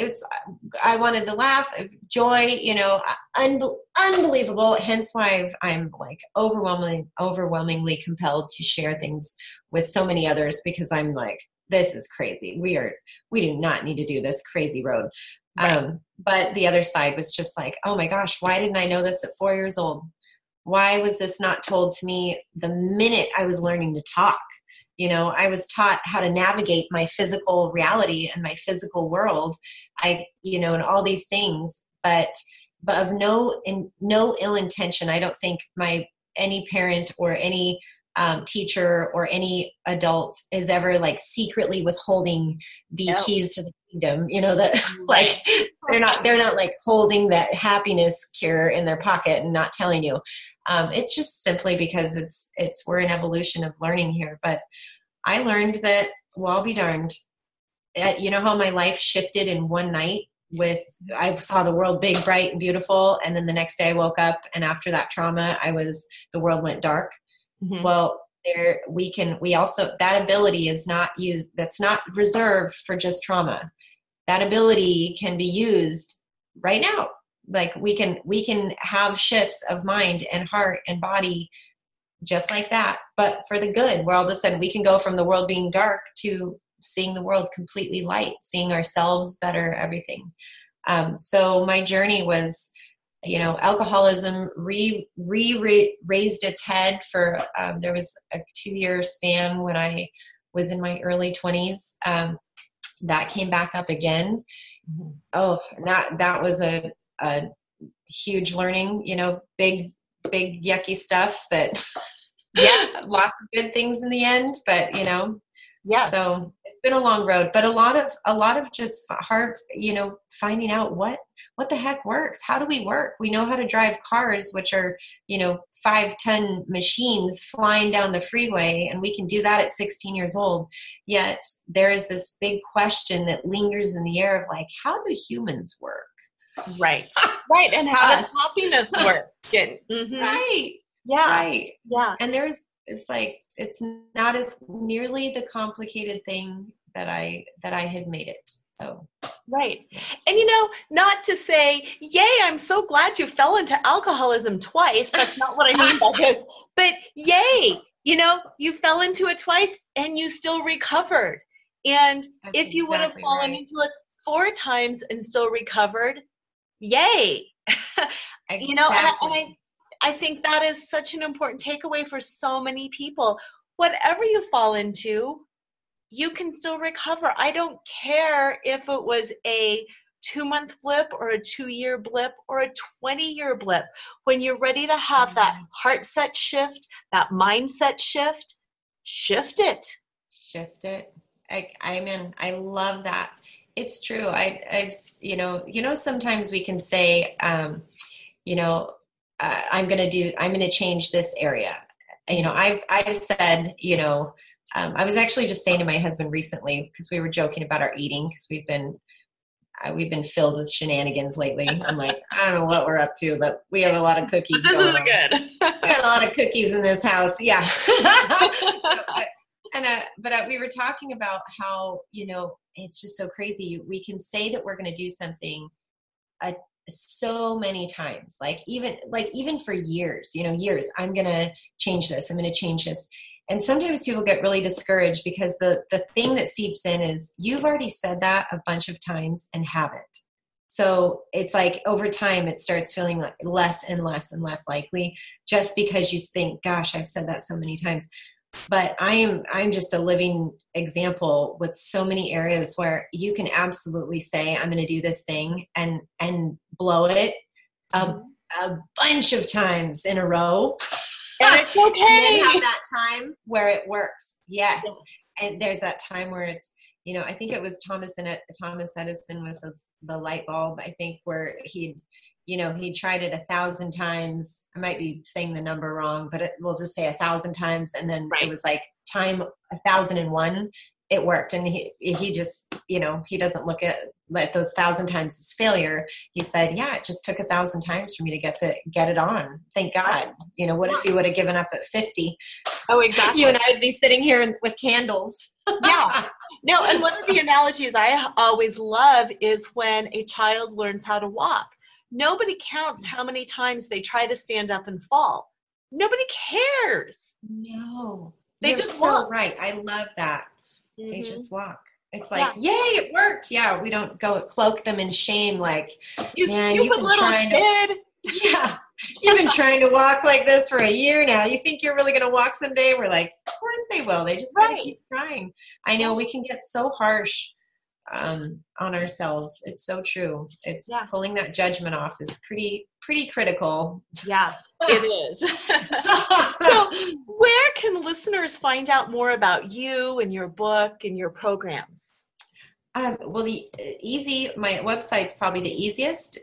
[SPEAKER 3] I wanted to laugh, joy, you know, unbelievable. Hence why I'm like overwhelmingly compelled to share things with so many others, because I'm like, this is crazy. We do not need to do this crazy road. Right. But the other side was just like, oh my gosh, why didn't I know this at 4 years old? Why was this not told to me the minute I was learning to talk? You know, I was taught how to navigate my physical reality and my physical world. And all these things, but of no ill intention. I don't think any parent or any teacher or any adult is ever like secretly withholding the keys to the kingdom. You know, that like they're not like holding that happiness cure in their pocket and not telling you. It's just simply because we're an evolution of learning here. But I learned that, well, I'll be darned. You know how my life shifted in one night I saw the world big, bright, and beautiful. And then the next day I woke up, and after that trauma, the world went dark. Mm-hmm. Well, that ability is not used. That's not reserved for just trauma. That ability can be used right now. Like we can have shifts of mind and heart and body just like that, but for the good, where all of a sudden we can go from the world being dark to seeing the world completely light, seeing ourselves better, everything. So my journey was, alcoholism raised its head for, there was a 2-year span when I was in my early 20s. That came back up again. Oh, that was a huge learning, big yucky stuff that, lots of good things in the end, but so it's been a long road, but a lot of just hard, finding out what the heck works. How do we work? We know how to drive cars, which are, 5-ton machines flying down the freeway, and we can do that at 16 years old. Yet there is this big question that lingers in the air of like, how do humans work?
[SPEAKER 2] Right. Right. And how does happiness work? Mm-hmm.
[SPEAKER 3] Right.
[SPEAKER 2] Yeah.
[SPEAKER 3] Right.
[SPEAKER 2] Yeah.
[SPEAKER 3] And it's not as nearly the complicated thing that I had made it. So.
[SPEAKER 2] Right. And not to say, yay, I'm so glad you fell into alcoholism twice. That's not what I mean by this. But yay, you fell into it twice and you still recovered. And if you would have fallen into it 4 times and still recovered, yay.
[SPEAKER 3] Exactly.
[SPEAKER 2] I think that is such an important takeaway for so many people. Whatever you fall into, you can still recover. I don't care if it was a 2-month blip or a 2-year blip or a 20-year blip. When you're ready to have that heart set shift, that mindset shift it. Shift it.
[SPEAKER 3] I love that. It's true. Sometimes we can say, I'm going to change this area. I've said, I was actually just saying to my husband recently, because we were joking about our eating, because we've been filled with shenanigans lately. I'm like, I don't know what we're up to, but we have a lot of cookies
[SPEAKER 2] this
[SPEAKER 3] going
[SPEAKER 2] is
[SPEAKER 3] on.
[SPEAKER 2] Good.
[SPEAKER 3] We got a lot of cookies in this house. Yeah. But we were talking about how, it's just so crazy. We can say that we're going to do something so many times, even for years, I'm going to change this. I'm going to change this. And sometimes people get really discouraged because the thing that seeps in is you've already said that a bunch of times and haven't. So it's like over time, it starts feeling like less and less and less likely just because you think, gosh, I've said that so many times. But I'm just a living example with so many areas where you can absolutely say, I'm going to do this thing and blow it a bunch of times in a row.
[SPEAKER 2] And it's okay.
[SPEAKER 3] And then have that time where it works. Yes. And there's that time where it's, I think it was Thomas Edison with the light bulb, I think, where he tried it 1,000 times. I might be saying the number wrong, but we'll just say 1,000 times. And then It was like time 1,001, it worked. And he just, he doesn't look at those 1,000 times as failure. He said, yeah, it just took 1,000 times for me to get it on. Thank God. What if he would have given up at 50?
[SPEAKER 2] Oh, exactly.
[SPEAKER 3] You and I would be sitting here with candles.
[SPEAKER 2] Yeah. No, and one of the analogies I always love is when a child learns how to walk. Nobody counts how many times they try to stand up and fall. Nobody cares.
[SPEAKER 3] No.
[SPEAKER 2] They
[SPEAKER 3] You're
[SPEAKER 2] just
[SPEAKER 3] so
[SPEAKER 2] walk.
[SPEAKER 3] Right. I love that.
[SPEAKER 2] Mm-hmm.
[SPEAKER 3] They just walk. It's like, yay, it worked. Yeah, we don't go cloak them in shame like, man, you've been trying to. Yeah, you've been trying to walk like this for a year now. You think you're really going to walk someday? We're like, of course they will. They just got to keep trying. I know we can get so harsh on ourselves. It's so true. It's pulling that judgment off is pretty critical.
[SPEAKER 2] Yeah, it is. So where can listeners find out more about you and your book and your programs?
[SPEAKER 3] Well, my website's probably the easiest,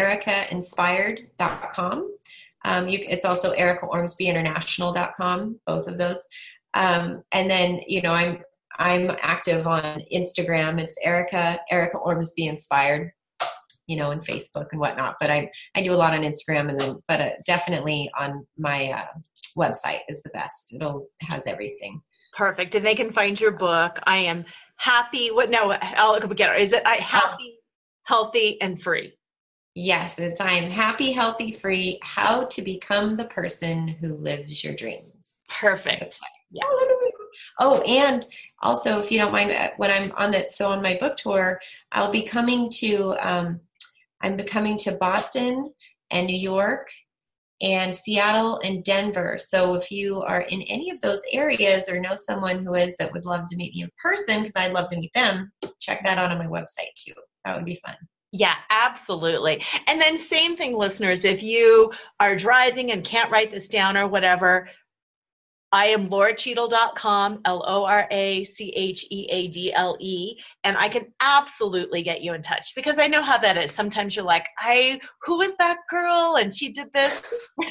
[SPEAKER 3] ericainspired.com. It's also ericaormsbyinternational.com, both of those. And then, I'm active on Instagram. It's Erica Ormsby Inspired, and Facebook and whatnot. But I do a lot on Instagram, but definitely on my website is the best. It has everything.
[SPEAKER 2] Perfect. And they can find your book. I am happy. I'll get it. Is it happy, healthy, and free?
[SPEAKER 3] Yes, I am happy, healthy, free. How to become the person who lives your dreams.
[SPEAKER 2] Perfect. Yeah.
[SPEAKER 3] Oh, and also, if you don't mind, when I'm on my book tour, I'll be coming to, I'm coming to Boston and New York and Seattle and Denver. So if you are in any of those areas or know someone who is that would love to meet me in person, because I'd love to meet them, check that out on my website too. That would be fun.
[SPEAKER 2] Yeah, absolutely. And then same thing, listeners, if you are driving and can't write this down or whatever, I am LauraCheadle.com, LoraCheadle, and I can absolutely get you in touch because I know how that is. Sometimes you're like, who is that girl? And she did this.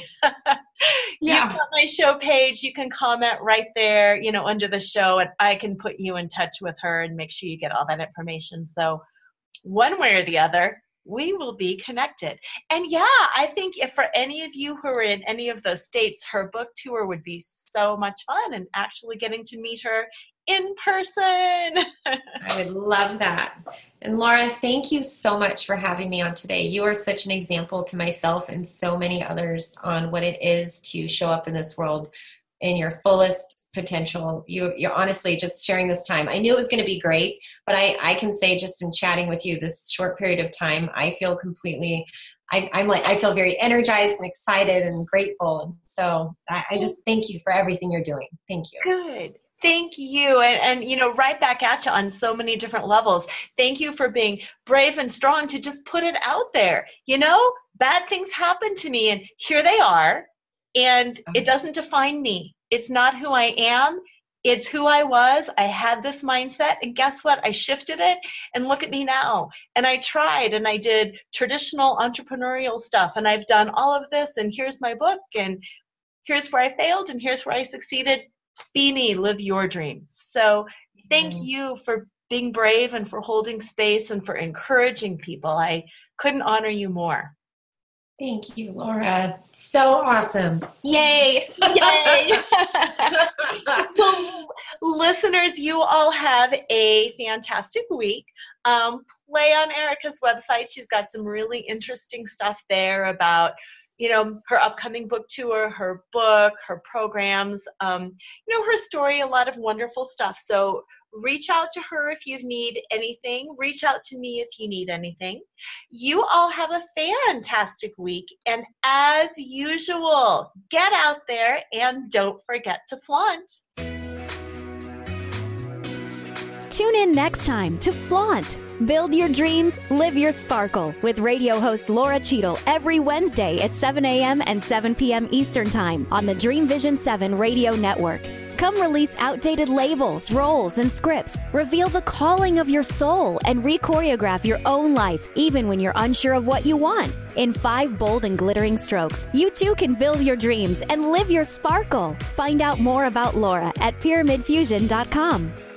[SPEAKER 2] You've got my show page. You can comment right there, under the show, and I can put you in touch with her and make sure you get all that information. So one way or the other, we will be connected. And I think if for any of you who are in any of those states, her book tour would be so much fun and actually getting to meet her in person.
[SPEAKER 3] I would love that. And Laura, thank you so much for having me on today. You are such an example to myself and so many others on what it is to show up in this world in your fullest potential. You're honestly just sharing this time. I knew it was going to be great, but I can say just in chatting with you this short period of time, I feel completely, I feel very energized and excited and grateful. And so I just thank you for everything you're doing. Thank you.
[SPEAKER 2] Good. Thank you. And right back at you on so many different levels. Thank you for being brave and strong to just put it out there. Bad things happen to me and here they are. And it doesn't define me. It's not who I am. It's who I was. I had this mindset. And guess what? I shifted it. And look at me now. And I tried and I did traditional entrepreneurial stuff. And I've done all of this. And here's my book. And here's where I failed. And here's where I succeeded. Be me. Live your dreams. So thank you for being brave and for holding space and for encouraging people. I couldn't honor you more.
[SPEAKER 3] Thank you, Laura. So awesome. Yay.
[SPEAKER 2] Yay. Well, listeners, you all have a fantastic week. Play on Erica's website. She's got some really interesting stuff there about, her upcoming book tour, her book, her programs, her story, a lot of wonderful stuff. So reach out to her if you need anything. Reach out to me if you need anything. You all have a fantastic week. And as usual, get out there and don't forget to flaunt.
[SPEAKER 1] Tune in next time to Flaunt. Build your dreams, live your sparkle with radio host Laura Cheadle every Wednesday at 7 a.m. and 7 p.m. Eastern Time on the Dream Vision 7 Radio Network. Come release outdated labels, roles, and scripts. Reveal the calling of your soul and re-choreograph your own life, even when you're unsure of what you want. In 5 bold and glittering strokes, you too can build your dreams and live your sparkle. Find out more about Laura at pyramidfusion.com.